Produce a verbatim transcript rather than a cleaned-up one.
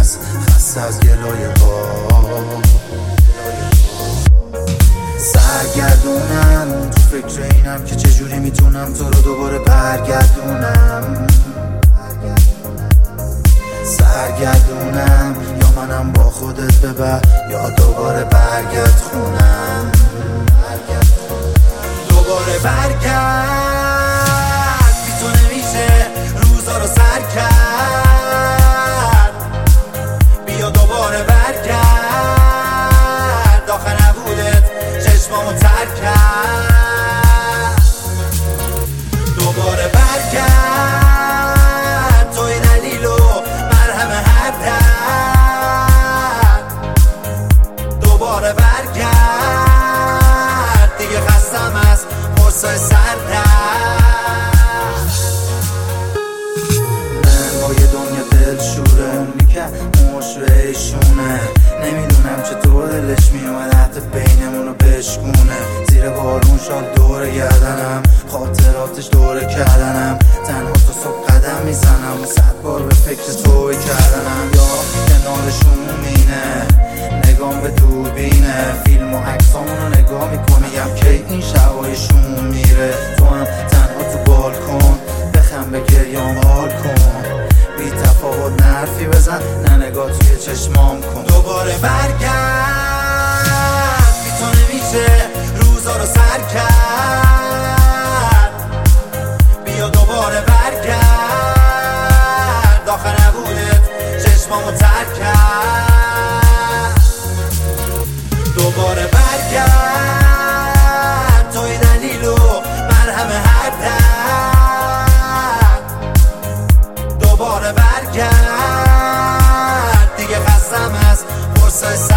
هست، خسته از گلایه ها. سرگردونم تو فکر اینم که چجوری میتونم تو رو دوباره برگردونم. سرگردونم یا منم با خودت ببر یا دوباره برگرد خونم. دوباره برگرد بی تو نمیشه روزا رو سر کرد. بیا دوباره برگرد آخه نبودت چشمامو تر کرد. دوباره برگرد توی دلیل و مرهم هر درد. دوباره برگرد دیگه خستم از فرصای سردرد. من با یه دنیا دلشوره اونی که مشوهشونه. نمیدونم چطور دلش میومد حتی بینمونو بشکونه. زیر بارون شاد دوره گردنم، خاطراتش دوره کردنم. تنها تو صبح قدم میزنم و صد بار به فکر توی کردنم. یا کنارشون مینه نگام به دوربینه، فیلم و عکسامونو نگاه میکنه یم که این شبایشون میره. تو هم تنها تو بالکن بخم به گریام حال کن. بی تفاوت نرفی بزن نه نگاه توی چشمام کن. دوباره برگرد بی تو نمیشه روزا رو سر کرد. بیا دوباره برگرد آخه نبودت چشمامو تر کرد. دوباره برگرد توی دلیل و مرهم هر درد. دوباره برگرد دیگه خستم از فرصای